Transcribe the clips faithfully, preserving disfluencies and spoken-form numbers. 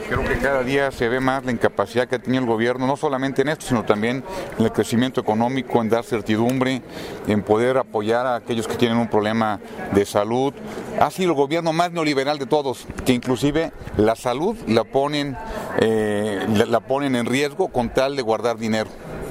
Creo que cada día se ve más la incapacidad que ha tenido el gobierno, no solamente en esto, sino también en el crecimiento económico, en dar certidumbre, en poder apoyar a aquellos que tienen un problema de salud. Ha sido el gobierno más neoliberal de todos, que inclusive la salud la ponen, eh, la, la ponen en riesgo con tal de guardar dinero.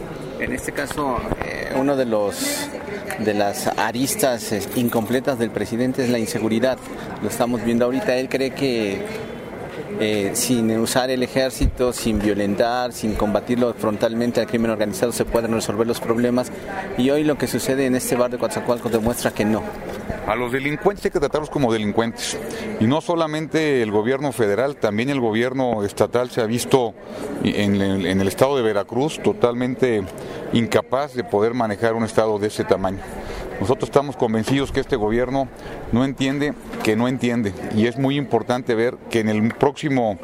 En este caso, eh, uno de los de las aristas eh, incompletas del presidente es la inseguridad. Lo estamos viendo ahorita. Él cree que Eh, sin usar el ejército, sin violentar, sin combatirlo frontalmente al crimen organizado se pueden resolver los problemas, y hoy lo que sucede en este bar de Coatzacoalcos demuestra que no. A los delincuentes hay que tratarlos como delincuentes, y no solamente el gobierno federal, también el gobierno estatal se ha visto en el, en el estado de Veracruz totalmente incapaz de poder manejar un estado de ese tamaño. Nosotros estamos convencidos que este gobierno no entiende que no entiende, y es muy importante ver que en el próximo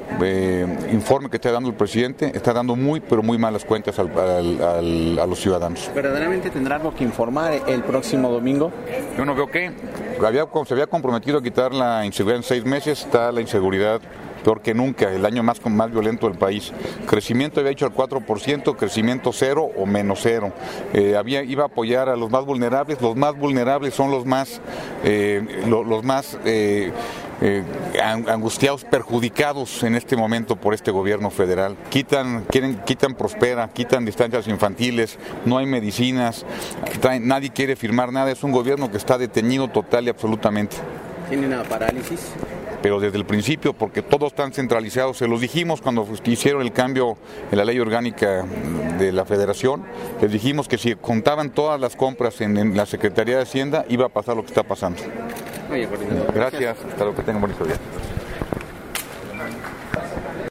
eh, informe que está dando el presidente está dando muy pero muy malas cuentas al, al, al, a los ciudadanos. ¿Verdaderamente tendrá algo que informar el próximo domingo? Yo no veo que había, se había comprometido a quitar la inseguridad en seis meses, está la inseguridad peor que nunca, el año más, más violento del país. Crecimiento había hecho al cuatro por ciento, crecimiento cero o menos cero. Eh, había, iba a apoyar a los más vulnerables, los más vulnerables son los más, eh, lo, los más eh, eh, angustiados, perjudicados en este momento por este gobierno federal. Quitan, quieren, quitan Prospera, quitan distancias infantiles, no hay medicinas, traen, nadie quiere firmar nada, es un gobierno que está detenido total y absolutamente. ¿Tiene una parálisis? Pero desde el principio, porque todos están centralizados, se los dijimos cuando hicieron el cambio en la ley orgánica de la Federación, les dijimos que si contaban todas las compras en, en la Secretaría de Hacienda, iba a pasar lo que está pasando. Oye, gracias, hasta luego, que tengan bonito día.